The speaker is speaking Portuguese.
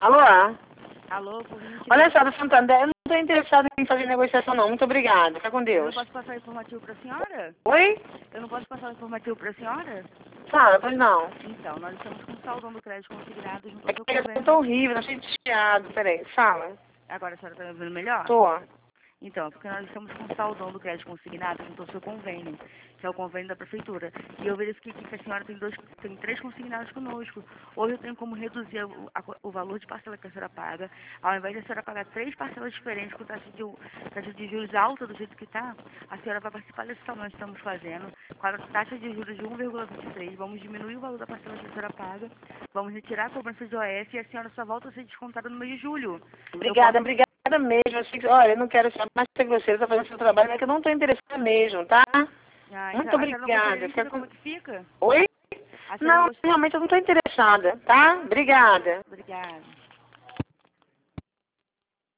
Alô? Alô, por gentileza. Olha só, do Santander, eu não estou interessada em fazer negociação não. Muito obrigada. Fica com Eu Deus. não posso passar o informativo para a senhora? Oi? Eu não posso passar o informativo para a senhora? Fala, pois não. Então, nós estamos com saldão do crédito consignado junto É ao seu que eu convênio. tô horrível, tá cheio de chiado. Peraí, fala. Agora a senhora está me ouvindo melhor? Tô. Então, é porque nós estamos com saldão do crédito consignado junto ao seu convênio, que é o convênio da prefeitura. E eu verifiquei aqui que a senhora tem 3 consignados conosco. Hoje eu tenho como reduzir o valor de parcela que a senhora paga. Ao invés de a senhora pagar 3 parcelas diferentes com taxa de juros alta do jeito que está, a senhora vai participar desse salão que estamos fazendo, com a taxa de juros de 1,23. Vamos diminuir o valor da parcela que a senhora paga, vamos retirar a cobrança de OS e a senhora só volta a ser descontada no mês de julho. Obrigada, obrigada mesmo. Eu sei que, olha, eu não quero ser mais ser grosseira, tá fazendo seu trabalho, mas é que eu não tô interessada mesmo, tá? Muito A senhora não gostaria obrigada. de saber como é que fica? Oi? A senhora Não, gost... realmente eu não tô interessada, tá? Obrigada. Obrigada.